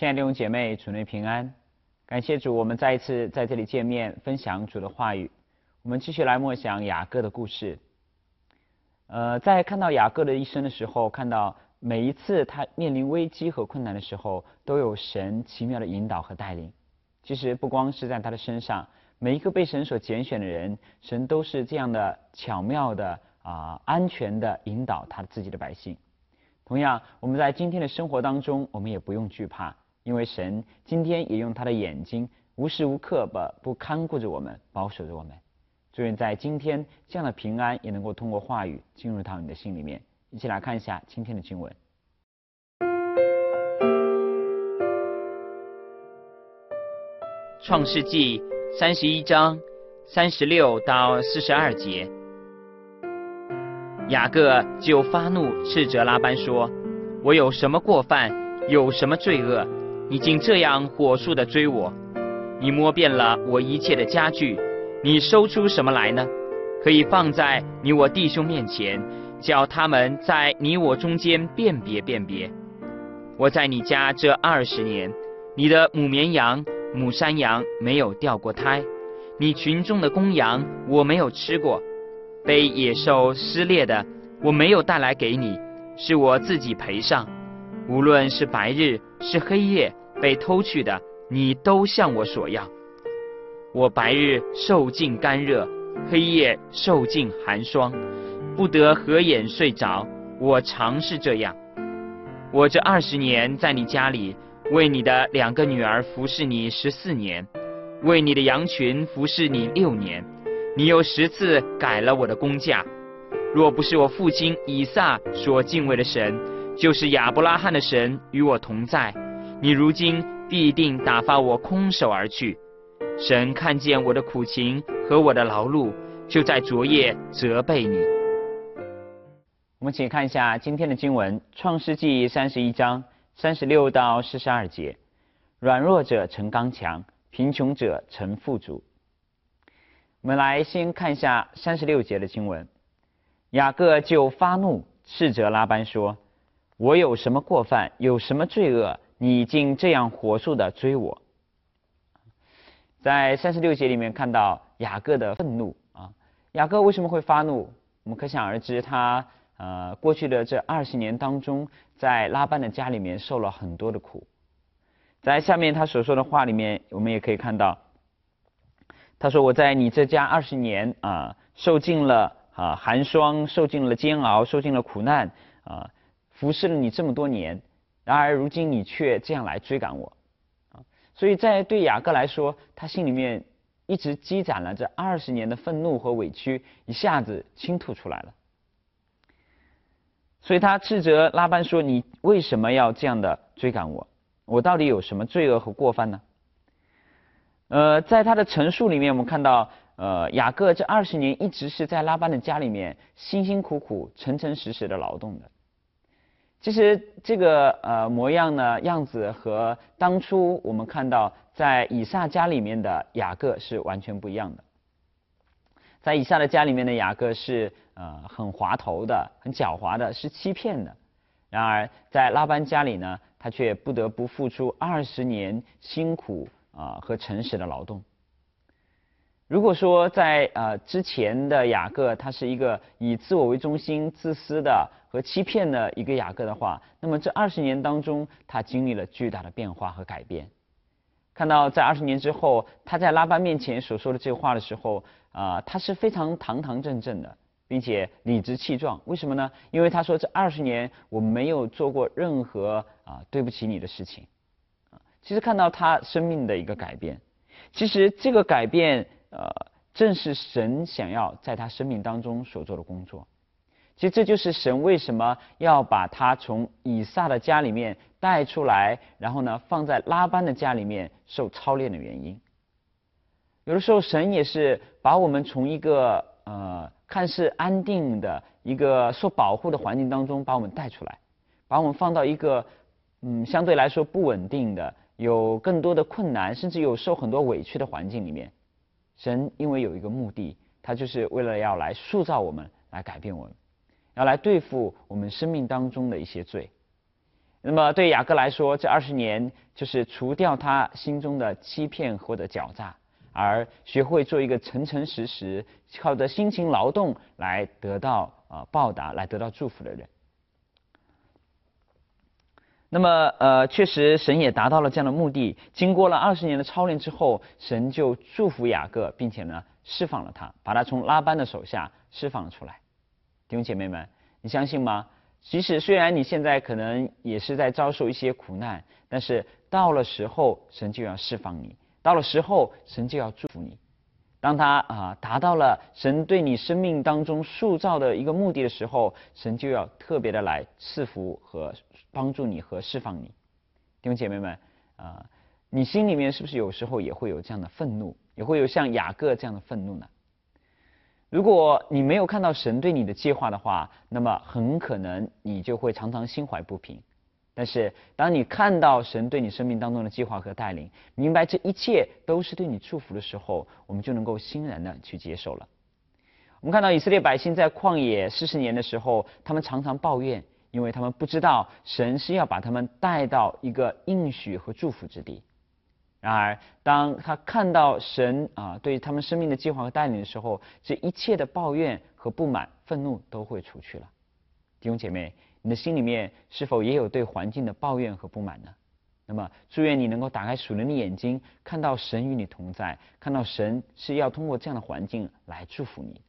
亲爱的弟兄姐妹，主内平安，感谢主，我们再一次在这里见面，分享主的话语。我们继续来默想雅各的故事。在看到雅各的一生的时候，看到每一次他面临危机和困难的时候，都有神奇妙的引导和带领。其实不光是在他的身上，每一个被神所拣选的人，神都是这样的巧妙的安全的引导他自己的百姓。同样，我们在今天的生活当中，我们也不用惧怕，因为神今天也用他的眼睛无时无刻不看顾着我们，保守着我们。祝愿在今天这样的平安也能够通过话语进入到你的心里面。一起来看一下今天的经文。 创世纪31章36到42节。雅各就发怒，斥责拉班说：“我有什么过犯，有什么罪恶？你竟这样火速地追我？你摸遍了我一切的家具，你搜出什么来呢？可以放在你我弟兄面前，叫他们在你我中间辨别辨别。我在你家这20年，你的母绵羊、母山羊没有掉过胎，你群中的公羊我没有吃过。被野兽撕裂的，我没有带来给你，是我自己赔上。无论是白日是黑夜被偷去的，你都向我索要。我白日受尽干热，黑夜受尽寒霜，不得合眼睡着，我常是这样。我这20年在你家里，为你的2个女儿服侍你14年，为你的羊群服侍你6年。你又10次改了我的工价。若不是我父亲以撒所敬畏的神，就是亚伯拉罕的神与我同在，你如今必定打发我空手而去。神看见我的苦情和我的劳碌，就在昨夜责备你。” 我们请看一下今天的经文，创世纪31章36到42节。软弱者成刚强，贫穷者成富足。我们来先看一下36节的经文。雅各就发怒，斥责拉班说：“我有什么过犯，有什么罪恶，你竟这样火速地追我？”在36节里面看到雅各的愤怒啊。雅各为什么会发怒？我们可想而知，他过去的这20年当中，在拉班的家里面受了很多的苦。在下面他所说的话里面，我们也可以看到，他说：“我在你这家20年受尽了寒霜，受尽了煎熬，受尽了苦难服侍了你这么多年，然而如今你却这样来追赶我所以在对雅各来说，他心里面一直积攒了这20年的愤怒和委屈，一下子倾吐出来了。所以他斥责拉班说：“你为什么要这样的追赶我？我到底有什么罪恶和过犯呢？”在他的陈述里面，我们看到雅各这20年一直是在拉班的家里面辛辛苦苦、诚诚实实的劳动的。其实这个模样呢，样子和当初我们看到在以撒家里面的雅各是完全不一样的。在以撒的家里面的雅各是很滑头的、很狡猾的，是欺骗的。然而在拉班家里呢，他却不得不付出20年辛苦和诚实的劳动。如果说在之前的雅各他是一个以自我为中心、自私的和欺骗的一个雅各的话，那么这20年当中，他经历了巨大的变化和改变。看到在20年之后，他在拉班面前所说的这话的时候他是非常堂堂正正的，并且理直气壮。为什么呢？因为他说这20年我没有做过任何对不起你的事情其实看到他生命的一个改变，其实这个改变正是神想要在他生命当中所做的工作。其实这就是神为什么要把他从以撒的家里面带出来，然后呢放在拉班的家里面受操练的原因。有的时候神也是把我们从一个看似安定的一个受保护的环境当中把我们带出来，把我们放到一个相对来说不稳定的、有更多的困难，甚至有受很多委屈的环境里面。神因为有一个目的，他就是为了要来塑造我们，来改变我们，要来对付我们生命当中的一些罪。 那么对雅各来说，这20年就是除掉他心中的欺骗或者狡诈，而学会做一个诚诚实实，靠着辛勤劳动来得到报答，来得到祝福的人。那么确实神也达到了这样的目的。经过了20年的操练之后，神就祝福雅各，并且呢释放了他，把他从拉班的手下释放了出来。弟兄姐妹们，你相信吗？即使虽然你现在可能也是在遭受一些苦难，但是到了时候，神就要释放你；到了时候，神就要祝福你。当他达到了神对你生命当中塑造的一个目的的时候，神就要特别的来赐福和帮助你和释放你。弟兄姐妹们，你心里面是不是有时候也会有这样的愤怒，也会有像雅各这样的愤怒呢？如果你没有看到神对你的计划的话，那么很可能你就会常常心怀不平。但是当你看到神对你生命当中的计划和带领，明白这一切都是对你祝福的时候，我们就能够欣然的去接受了。我们看到以色列百姓在旷野40年的时候，他们常常抱怨，因为他们不知道神是要把他们带到一个应许和祝福之地。然而当他看到神对他们生命的计划和带领的时候，这一切的抱怨和不满、愤怒都会除去了。弟兄姐妹，你的心里面是否也有对环境的抱怨和不满呢？那么祝愿你能够打开属灵的眼睛，看到神与你同在，看到神是要通过这样的环境来祝福你。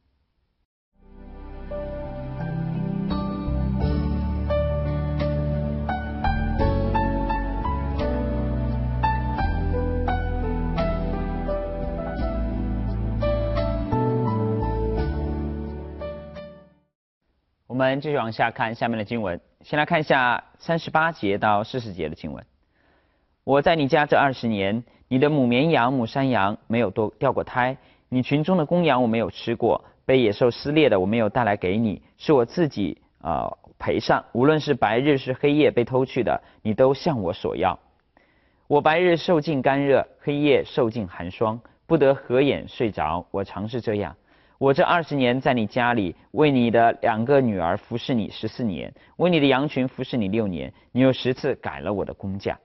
我们继续往下看下面的经文，先来看一下38节到40节的经文。我在你家这20年，你的母绵羊、母山羊没有掉过胎，你群中的公羊我没有吃过，被野兽撕裂的我没有带来给你，是我自己赔上。无论是白日是黑夜被偷去的，你都向我索要。我白日受尽干热，黑夜受尽寒霜，不得合眼睡着。我常是这样。我这20年在你家里，为你的2个女儿服侍你14年，为你的羊群服侍你6年，你有10次改了我的工价。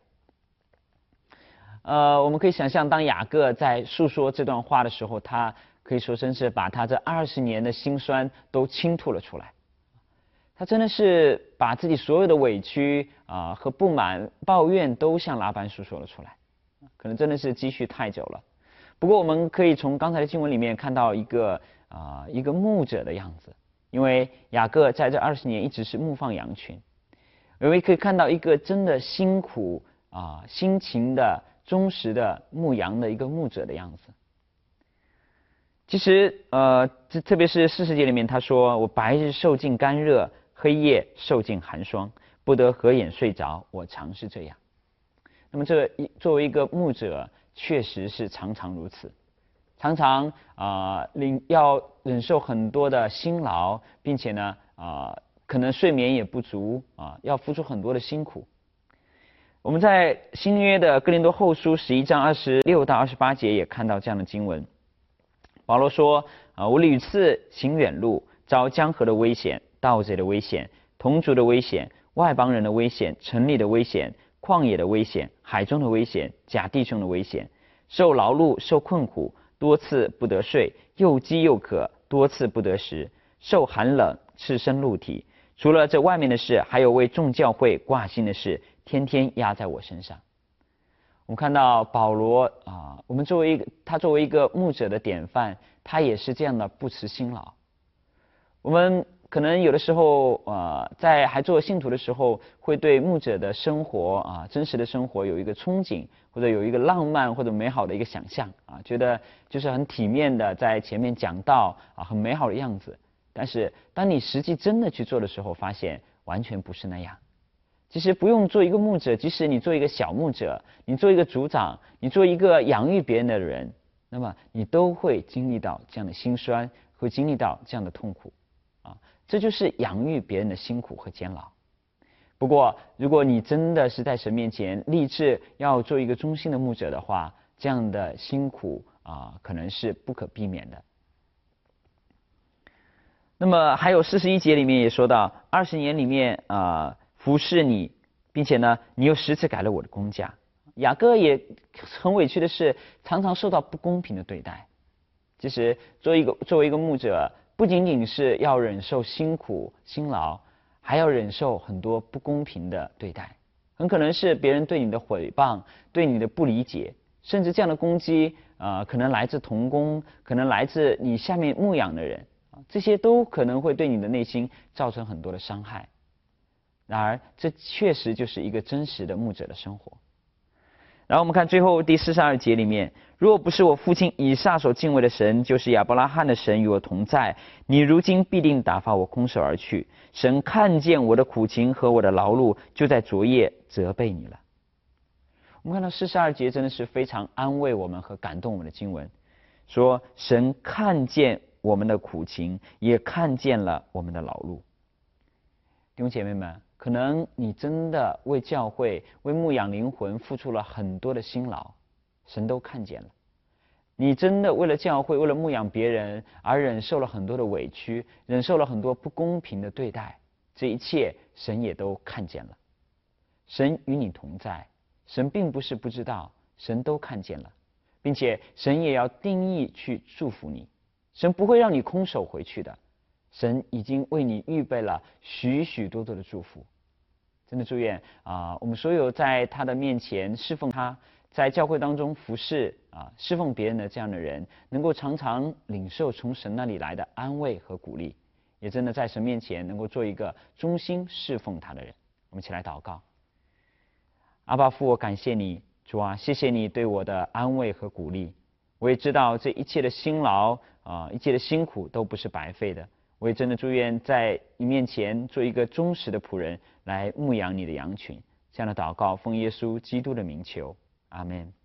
我们可以想象，当雅各在述说这段话的时候，他可以说真是把他这20年的辛酸都倾吐了出来。他真的是把自己所有的委屈和不满、抱怨都向拉班述说了出来，可能真的是积蓄太久了。不过我们可以从刚才的经文里面看到一个牧者的样子，因为雅各在这20年一直是牧放羊群，我们可以看到一个真的辛苦辛勤的忠实的牧羊的一个牧者的样子。其实特别是40节里面他说，我白日受尽干热，黑夜受尽寒霜，不得合眼睡着，我常是这样。那么作为一个牧者，确实是常常如此，常常要忍受很多的辛劳，并且呢可能睡眠也不足要付出很多的辛苦。我们在新约的哥林多后书11章26到28节也看到这样的经文。保罗说我屡次行远路，遭江河的危险、盗贼的危险、同族的危险、外邦人的危险、城里的危险、旷野的危险、海中的危险、假弟兄的危险，受劳碌、受困苦，多次不得睡，又饥又渴，多次不得食，受寒冷，赤身露体。除了这外面的事，还有为众教会挂心的事，天天压在我身上。我们看到保罗我们作为一个牧者的典范，他也是这样的不辞辛劳。我们可能有的时候在还做信徒的时候，会对牧者的生活真实的生活有一个憧憬，或者有一个浪漫或者美好的一个想象觉得就是很体面的在前面讲道很美好的样子。但是当你实际真的去做的时候，发现完全不是那样。其实不用做一个牧者，即使你做一个小牧者，你做一个族长，你做一个养育别人的人，那么你都会经历到这样的辛酸，会经历到这样的痛苦这就是养育别人的辛苦和煎熬。不过如果你真的是在神面前立志要做一个忠心的牧者的话，这样的辛苦可能是不可避免的。那么还有41节里面也说到，20年里面服侍你并且呢，你又10次改了我的工价。雅各也很委屈的是，常常受到不公平的对待。其实作为一个牧者，不仅仅是要忍受辛苦辛劳，还要忍受很多不公平的对待。很可能是别人对你的毁谤，对你的不理解，甚至这样的攻击，可能来自同工，可能来自你下面牧养的人，这些都可能会对你的内心造成很多的伤害。然而，这确实就是一个真实的牧者的生活。然后我们看最后第42节里面，如果不是我父亲以撒所敬畏的神，就是亚伯拉罕的神与我同在，你如今必定打发我空手而去。神看见我的苦情和我的劳碌，就在昨夜责备你了。我们看到42节真的是非常安慰我们和感动我们的经文，说神看见我们的苦情，也看见了我们的劳碌。弟兄姐妹们，可能你真的为教会、为牧养灵魂付出了很多的辛劳，神都看见了。你真的为了教会、为了牧养别人而忍受了很多的委屈，忍受了很多不公平的对待，这一切神也都看见了。神与你同在，神并不是不知道，神都看见了，并且神也要定义去祝福你，神不会让你空手回去的。神已经为你预备了许许多多的祝福。真的祝愿我们所有在他的面前侍奉他，在教会当中服侍侍奉别人的这样的人，能够常常领受从神那里来的安慰和鼓励，也真的在神面前能够做一个忠心侍奉他的人。我们一起来祷告。阿爸父，我感谢你，主啊，谢谢你对我的安慰和鼓励。我也知道这一切的辛劳一切的辛苦都不是白费的。我也真的祝愿在你面前做一个忠实的仆人，来牧养你的羊群。这样的祷告，奉耶稣基督的名求，阿们。